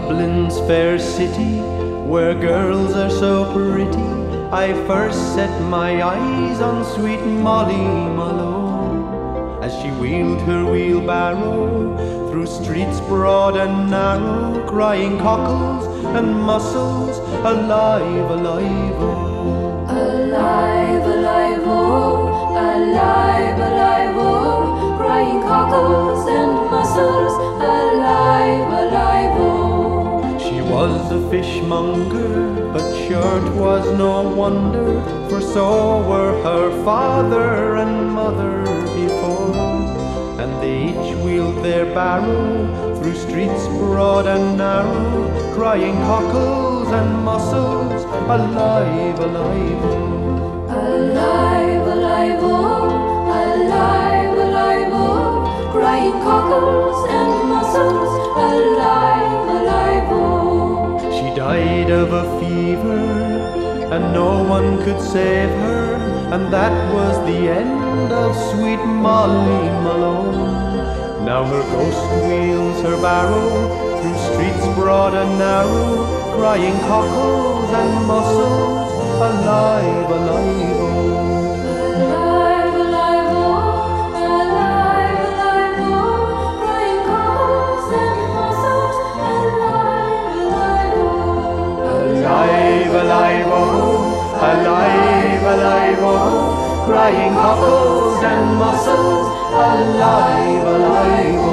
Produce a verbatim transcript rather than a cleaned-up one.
Dublin's fair city, where girls are so pretty, I first set my eyes on sweet Molly Malone, as she wheeled her wheelbarrow through streets broad and narrow, crying cockles and mussels, alive, alive, oh. Alive, alive, oh, alive, alive, oh, crying cockles and mussels, alive, alive, oh. She was a fishmonger, but sure 'twas no wonder, for so were her father and mother before, and they each wheeled their barrow through streets broad and narrow, crying cockles and mussels, alive, alive, oh. Alive, alive, oh, alive, alive, oh, crying cockles and mussels, alive, alive, oh. She died of a fever, and no one could save her, and that was the end of sweet Molly Malone. Now her ghost wheels her barrow through streets broad and narrow, crying cockles and mussels, alive, alive, oh. Alive, alive, oh, alive, alive, oh, crying cockles and mussels, alive, alive, oh. Alive, alive, oh, alive, alive, oh, crying cockles and mussels, alive, alive, oh.